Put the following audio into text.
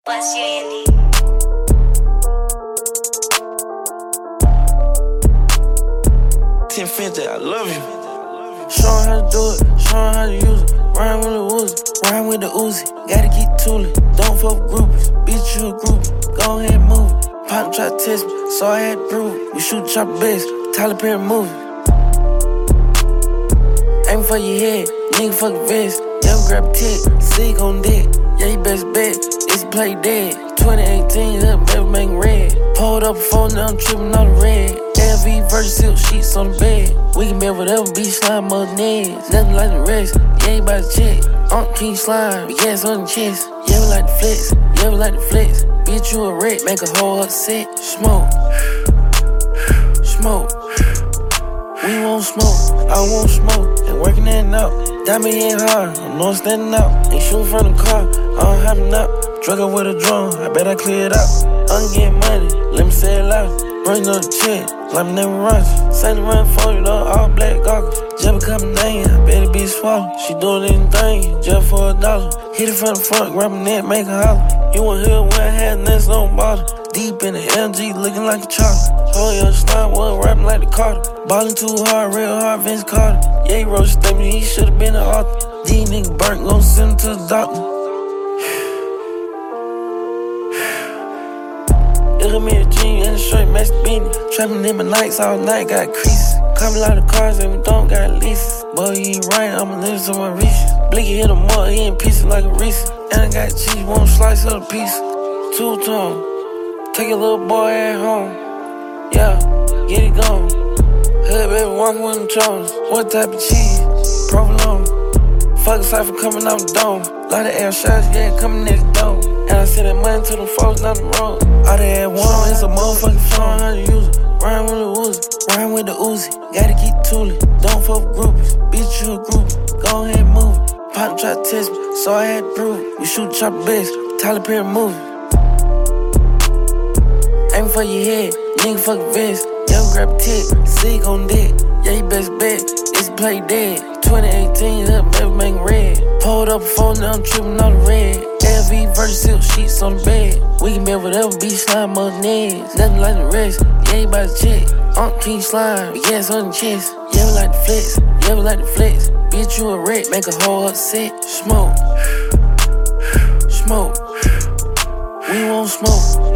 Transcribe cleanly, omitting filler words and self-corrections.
What's your Andy? 1050, I love you. Show 'em how to do it, show 'em how to use it. Ride with the Uzi, ride with the Uzi. Gotta get tooling, don't fuck with groupies. Bitch, you a groupie, go ahead and move it. Pop try to test me, so I had to prove it. We shoot chopper best, Tyler Perry movie. Aim for your head, nigga fuck a vest. Never grab a tick, see gon' dick. Yeah, you best bet, it's play dead. 2018, hood baby make red. Pulled up a phone, now I'm tripping on the red. LV Virgin silk sheets on the bed. We can be whatever, be slime on neds. Nothing like the rest, yeah, you bout to check. King slime, big ass on the chest. Yeah, we like the flex, yeah, we like the flex. Bitch, you a wreck, make a whole upset. Smoke, smoke. We won't smoke, I won't smoke. Ain't working that out, got me in hard. I'm not standing out, ain't shooting from the car. I don't have enough, drug up with a drum. I bet I clear it out. I'm getting money, let me say it loud. Bring up the check, like my name Rush. Saint Laurent for you, though, all black goggles. Just become a name, I bet it be swallowed. She doing anything, just for $1. Hit it from the front, grab my neck, make her holler. You want hood when I had next on bottle. Deep in the LG, looking like a chocolate. Hold your slime, one rapping like the Carter. Ballin' too hard, real hard, Vince Carter. Yeah, he wrote a statement, he should've been an author. These niggas burnt, gon' send him to the doctor. Look at me, a jean and a straight match beanie. Trapping in my nights all night, got creases. Coming out of cars and we don't got leases. Boy, you ain't right, I'ma live to my reaches. Blicky hit him up, he in pieces like a Reese. And I got cheese, won't slice of the piece. Two-tone, take a little boy at home. Yeah, get it gone. Hood baby walking with them Jones. What type of cheese? Provolone. Fuck a cypher coming out the dome. Lot of air shots, yeah, coming in the dome. And I send that money to them folks down the road. All they had one, it's a motherfucking phone, how to use it. Ride with the Uzi, ride with the Uzi. Gotta get tooling, don't fuck with groupies. Bitch, you a groupie, go ahead and move it. Pop try to test me, so I had to prove it. We shoot chopper best, Tyler Perry movie. Aim for your head, nigga fuck a vest. Yeah, grab a tick, see gon' dick. Yeah, you best bet, it's play dead. 2018, hood baby make red. Pulled up a phone, now I'm tripping on the red. LV Virgin silk sheets on the bed. We can be whatever, be slime on neds. Nothing like the rest, yeah, you bout to check. King slime, big ass on the chest. Yeah, we like the flex, yeah, we like the flex. Bitch, you a wreck, make a whole upset. Smoke, smoke. We won't smoke,